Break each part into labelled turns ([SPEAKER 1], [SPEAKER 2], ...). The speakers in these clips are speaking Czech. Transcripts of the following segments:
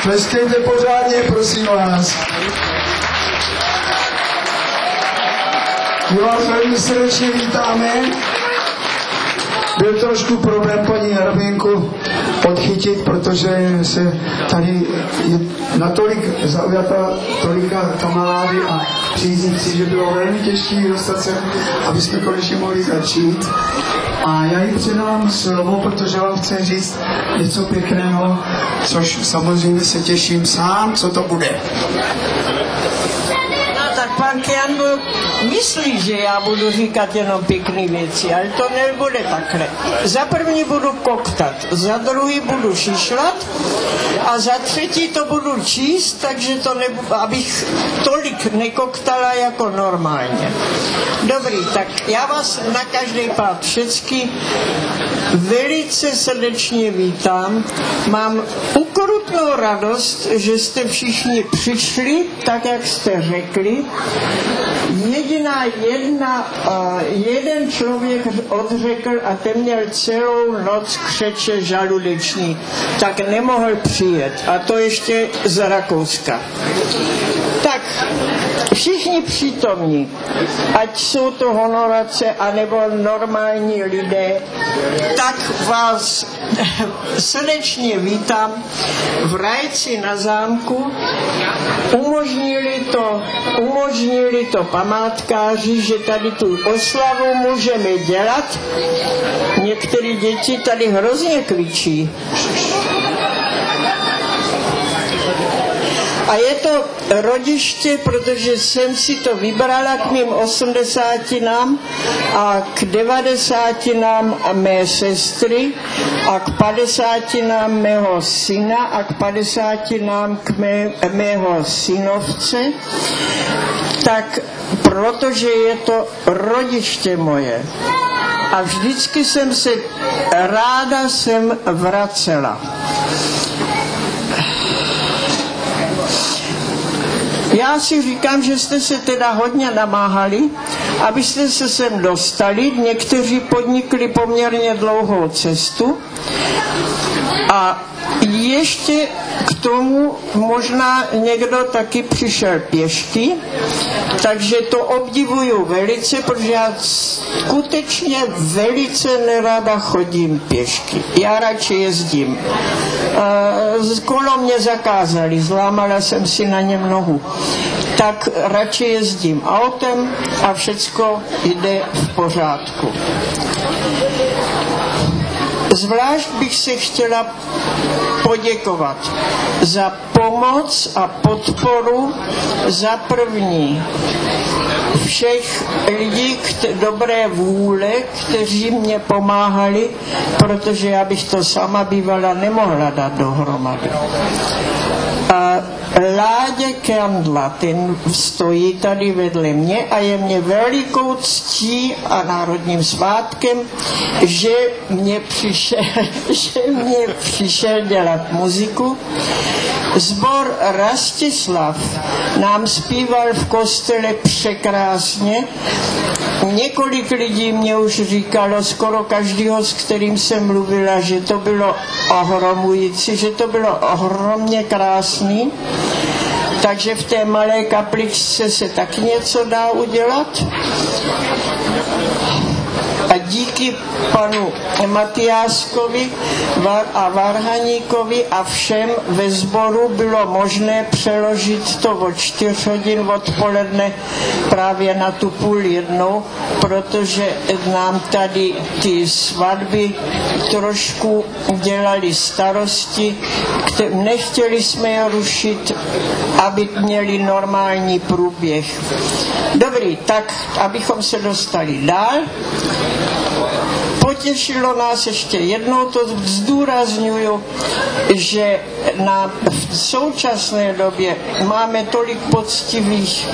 [SPEAKER 1] Tleskejte pořádně, prosím vás. My vás velmi srdečně vítáme. Byl trošku problém paní Harbinku podchytit, protože se tady je natolik zaujata tolika kamarády a příznivci, že bylo velmi těžké dostat se, aby jsme konečně mohli začít. A já jí předám slovo, protože vám chci říct něco pěkného, což samozřejmě se těším sám, co to bude.
[SPEAKER 2] Pan Kianbo myslí, že já budu říkat jenom pěkné věci, ale to nebude takhle. Za první budu koktat, za druhý budu šišlat a za třetí to budu číst, takže to abych tolik nekoktala jako normálně. Dobrý, tak já vás na každý pád všecky velice srdečně vítám. Mám ukrutnou radost, že jste všichni přišli, tak jak jste řekli. Jeden člověk odřekl a ten měl celou noc křeče žaludeční, tak nemohl přijet. A to ještě z Rakouska. Tak, všichni přítomní, ať jsou to honorace, anebo normální lidé, tak vás srdečně vítám v Rajci na zámku. Umožnili to památkáři, že tady tu oslavu můžeme dělat. Některé děti tady hrozně kvičí. A je to rodiště, protože jsem si to vybrala k mým 80 a k 90 mé sestry a k 50 mého syna a k 50 mého synovce. Tak protože je to rodiště moje. A vždycky jsem se ráda sem vracela. Já si říkám, že jste se teda hodně namáhali, abyste se sem dostali. Někteří podnikli poměrně dlouhou cestu a ještě k tomu možná někdo taky přišel pěšky, takže to obdivuju velice, protože já skutečně velice nerada chodím pěšky. Já radši jezdím. Kolo mě zakázali, zlámala jsem si na něm nohu. Tak radši jezdím autem a všecko jde v pořádku. Zvlášť bych se chtěla poděkovat za pomoc a podporu za první všech lidí dobré vůle, kteří mě pomáhali, protože já bych to sama bývala nemohla dát dohromady. A Láďa Kandla, ten stojí tady vedle mě a je mě velikou ctí a národním svátkem, že mě přišel dělat muziku. Sbor Rastislav nám zpíval v kostele překrásně. Několik lidí mě už říkalo, skoro každýho, s kterým jsem mluvila, že to bylo ohromující, že to bylo ohromně krásný. Takže v té malé kapličce se taky něco dá udělat. A díky panu Matyáskovi a Varhaníkovi a všem ve sboru bylo možné přeložit to od 4 hodin odpoledne právě na tu 12:30, protože nám tady ty svatby trošku dělali starosti. Nechtěli jsme je rušit, aby měli normální průběh. Dobrý, tak abychom se dostali dál. Potěšilo nás ještě jednou, to zdůrazňuju, že v současné době máme tolik poctivých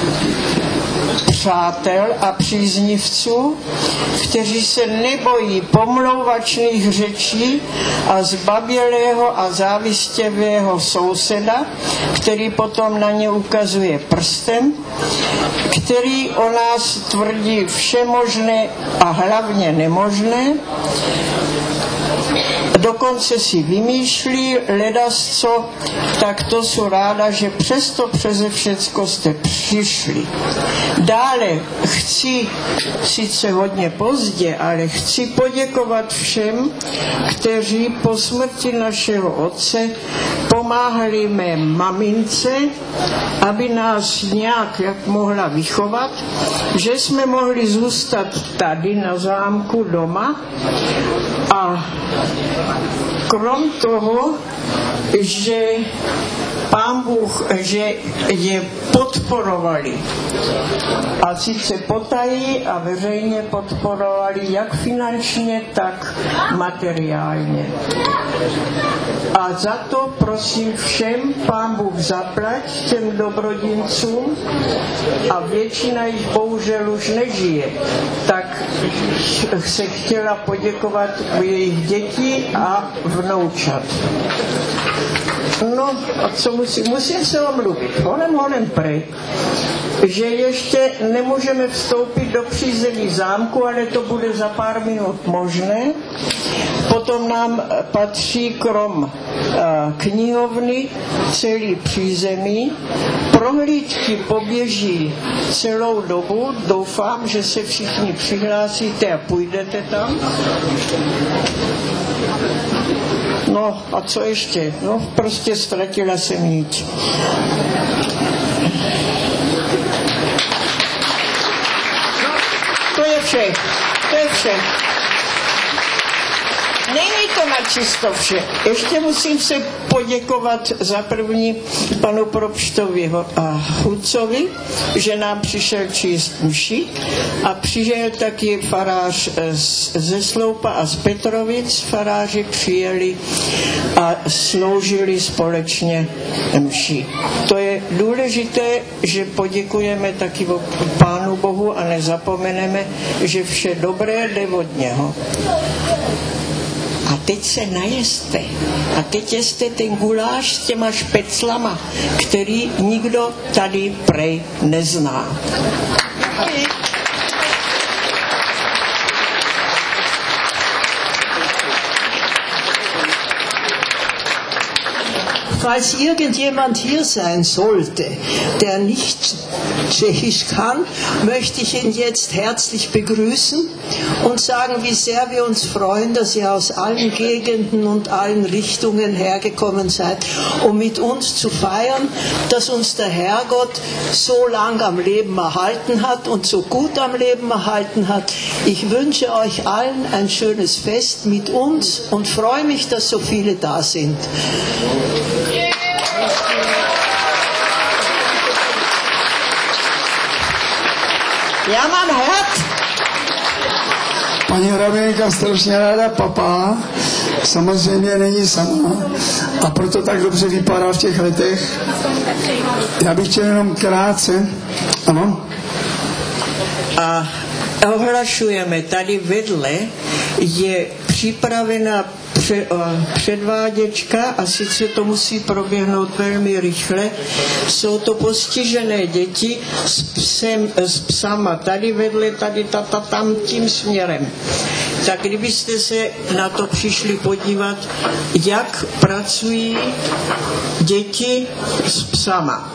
[SPEAKER 2] přátel a příznivců, kteří se nebojí pomlouvačných řečí a zbabělého a závistivého souseda, který potom na ně ukazuje prstem, který o nás tvrdí vše možné a hlavně nemožné. dokonce si vymýšlí ledasco, tak to jsou ráda, že přesto přeze všecko jste přišli. Dále chci, sice hodně pozdě, ale chci poděkovat všem, kteří po smrti našeho otce pomáhali mé mamince, aby nás nějak jak mohla vychovat, že jsme mohli zůstat tady na zámku doma a krom toho, že Pán Bůh, že je podporovali. A sice potají a veřejně podporovali jak finančně, tak materiálně. A za to prosím všem Pán Bůh zaplať těm dobrodincům a většina jich bohužel už nežije. Tak se chtěla poděkovat jejich děti a vnoučat. No, a co musím se omluvit. Honem prej, že ještě nemůžeme vstoupit do přízemí zámku, ale to bude za pár minut možné. Potom nám patří krom knihovny celý přízemí. Prohlídky poběží celou dobu. Doufám, že se všichni přihlásíte a půjdete tam. No a co ještě? No prostě ztratila jsem niť. To je vše. Není to načisto vše. Ještě musím se poděkovat za první panu propštovi a Hucovi, že nám přišel číst mši a přišel taky farář ze Sloupa a z Petrovic. Faráři přijeli a sloužili společně mši. To je důležité, že poděkujeme taky Pánu Bohu a nezapomeneme, že vše dobré jde od něho. A teď se najeste. A teď jeste ten guláš s těma špeclama, který nikdo tady prej nezná.
[SPEAKER 3] Falls irgendjemand hier sein sollte, der nicht Tschechisch kann, möchte ich ihn jetzt herzlich begrüßen und sagen, wie sehr wir uns freuen, dass ihr aus allen Gegenden und allen Richtungen hergekommen seid, um mit uns zu feiern, dass uns der Herrgott so lang am Leben erhalten hat und so gut am Leben erhalten hat. Ich wünsche euch allen ein schönes Fest mit uns und freue mich, dass so viele da sind.
[SPEAKER 2] Já mám hlad.
[SPEAKER 1] Paní hraběnka strašně ráda papá, samozřejmě není sama a proto tak dobře vypadá v těch letech. Já bych chtěl jenom krátce, ano.
[SPEAKER 2] A ohlašujeme, tady vedle je připravena předváděčka a sice to musí proběhnout velmi rychle. Jsou to postižené děti s psama tady vedle, tady tam tím směrem. Tak kdybyste se na to přišli podívat, jak pracují děti s psama.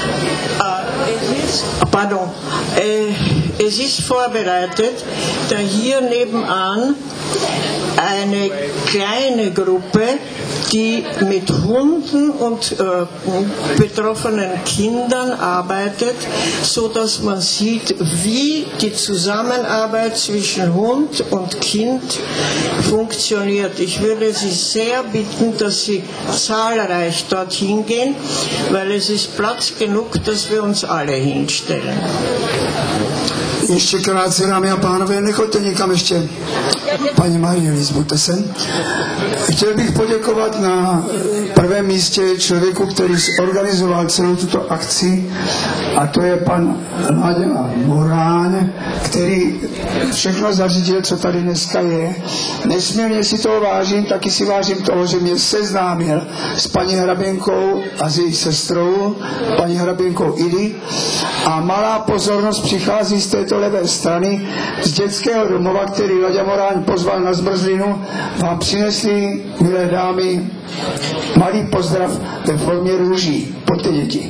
[SPEAKER 2] Es ist vorbereitet, da hier nebenan eine kleine Gruppe, die mit Hunden und betroffenen Kindern arbeitet, so dass man sieht, wie die Zusammenarbeit zwischen Hund und Kind funktioniert. Ich würde Sie sehr bitten, dass Sie zahlreich dorthin gehen, weil es ist Platz genug, dass wir uns alle hinstellen.
[SPEAKER 1] Ještě krátce, dámy a pánové, nechoďte nikam ještě. Paní Marie, zbuďte se. Chtěl bych poděkovat na prvém místě člověku, který zorganizoval celou tuto akci, a to je pan Láďa Moráň, který všechno zařídil, co tady dneska je. Nesmírně si toho vážím, taky si vážím toho, že mě seznámil s paní hraběnkou a s její sestrou, paní hraběnkou Idy. A malá pozornost přichází z této levé strany, z dětského domova, který Laďa Moráň pozval na zmrzlinu. Vám přinesli, milé dámy, malý pozdrav ve formě růží. Pojďte, děti.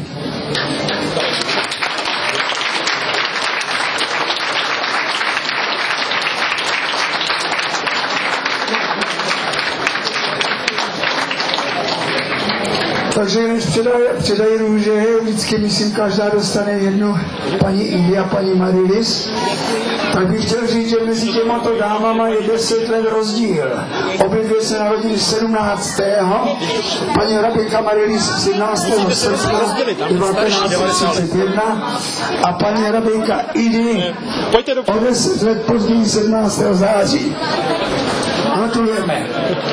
[SPEAKER 1] Takže než předají růže, vždycky myslím, každá dostane jednu, paní Idy a paní Marilis. Tak bych chtěl říct, že mezi těmato dámama je 10 let rozdíl. Obě dvě se narodili 17. Paní hraběnka Marilis 17. srpna 1931 a paní hraběnka Idy o 10 let později 17. září. Gratulujeme.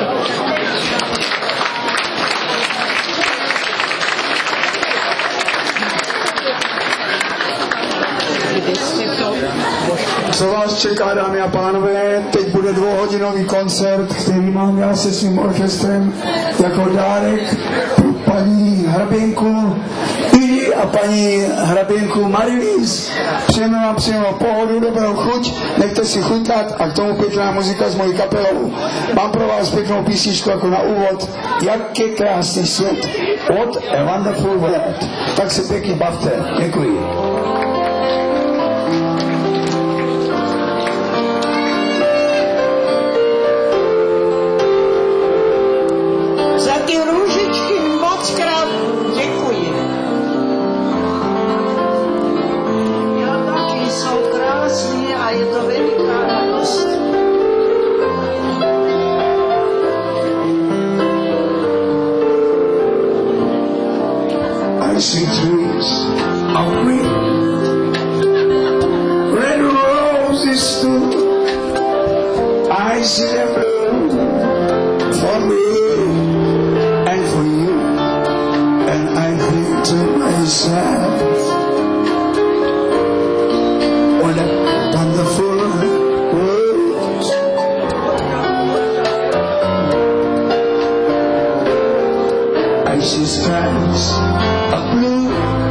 [SPEAKER 1] Co vás čeká, dámy a pánové? Teď bude 2hodinový koncert, který mám já se svým orchestrem jako dárek pro paní hraběnku Idy a paní hraběnku Marilis. Přejeme vám příjemnou pohodu, dobrou chuť, nechte si chutnat a k tomu pěkná muzika s mojí kapelou. Mám pro vás pěknou písničku jako na úvod. Jak je krásný svět. What a wonderful world. Tak se pěkně bavte. Děkuji. I see trees of green, red roses too. I see them bloom for me and for you. And I think to myself, what a wonderful world. I see skies of blue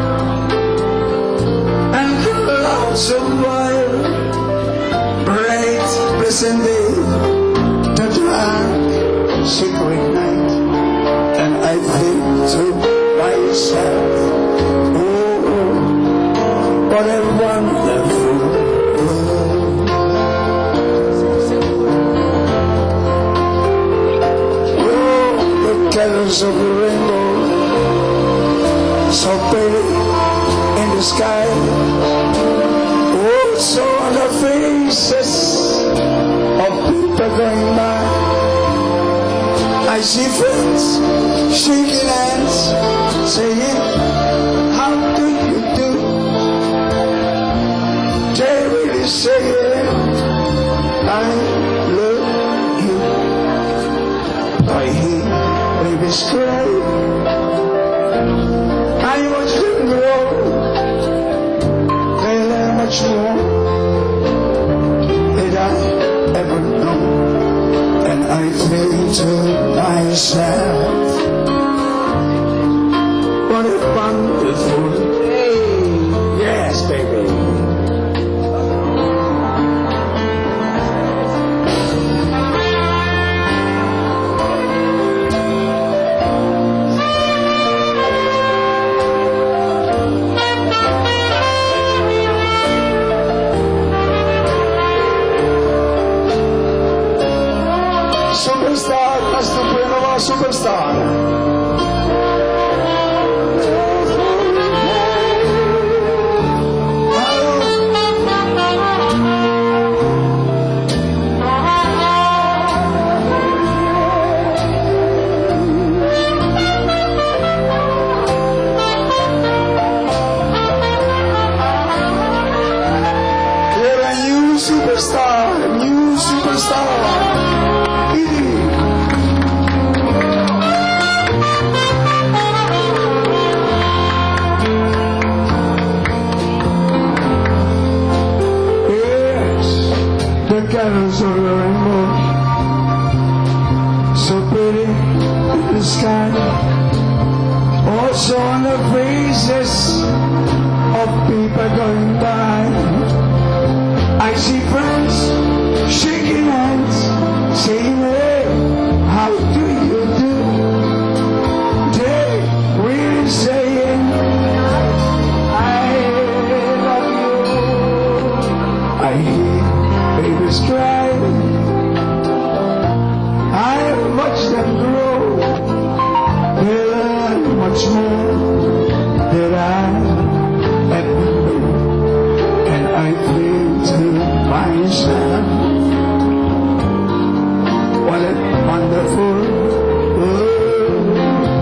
[SPEAKER 1] and clouds of white, bright pleasant day, the dark secret night, and I think to myself, oh, what a wonderful world. Oh, the colors of the rainbow, so pretty in the sky. Oh, so on the faces of people going by. I see friends shaking hands, saying, how do you do? They really saying, I love you. I hear babies cry. I watch them grow. They learn much more than I ever know. And I think to myself, what a wonderful day. Yes, baby. Superstar, nastupuje nová superstar. You're a new superstar, a new superstar. Yeah. shadows of the rainbow, so pretty in the sky, also on the faces of people going by. I see friends shaking hands, saying, hey, how do you do? They really saying, I love you. I hear babies cry, I watch them grow, they learn much more than I ever knew, and I think to myself, what a wonderful world,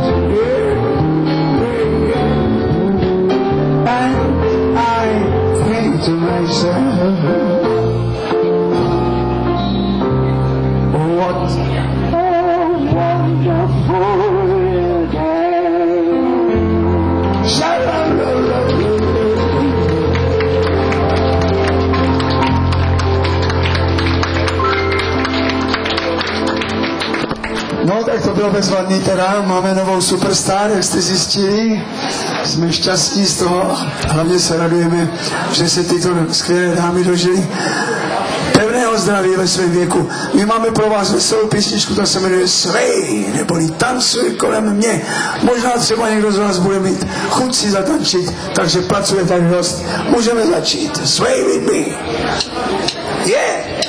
[SPEAKER 1] and I think to myself, what a wonderful day. No, tak to bylo bezvadný teda, máme novou superstar, jak jste zjistili, jsme šťastní z toho a hlavně se radujeme, že se tyto skvělé dámy dožily pevného zdraví ve svém věku. My máme pro vás veselou písničku, ta se jmenuje Svej, neboli Tancuj kolem mě. Možná třeba někdo z vás bude mít chuť si zatančit, takže pracuje tady dost. Můžeme začít. Sway with me. Yeah!